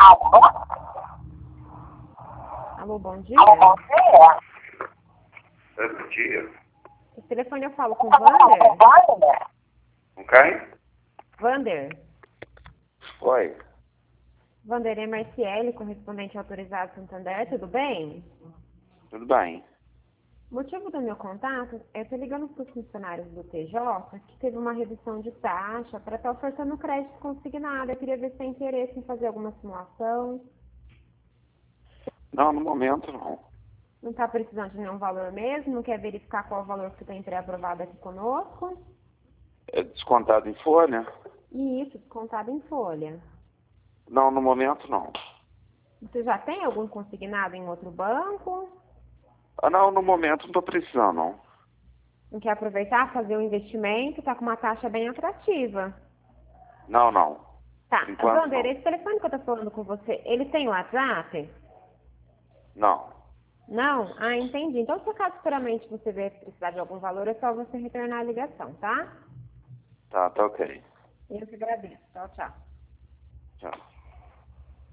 Alô, bom dia. Bom dia. Esse telefone eu falo com o Vander? Com quem? Vander. Oi. Vander é Marciele, correspondente autorizado Santander, tudo bem? Tudo bem? O motivo do meu contato é eu estou ligando para os funcionários do TJ que teve uma redução de taxa para estar ofertando crédito consignado. Eu queria ver se tem interesse em fazer alguma simulação. Não, no momento não. Não está precisando de nenhum valor mesmo? Não quer verificar qual o valor que tem pré-aprovado aqui conosco? É descontado em folha? E isso, descontado em folha. Não, no momento não. Você já tem algum consignado em outro banco? Ah, não, no momento não estou precisando, não. Não quer aproveitar, fazer um investimento? Está com uma taxa bem atrativa. Não, não. Tá, Por enquanto Vander, não. esse telefone que eu tô falando com você, ele tem WhatsApp? Não. Não? Ah, entendi. Então, se acaso futuramente você ver precisar de algum valor, é só você retornar a ligação, tá? Tá ok. Eu que agradeço. Tchau, tchau. Tchau.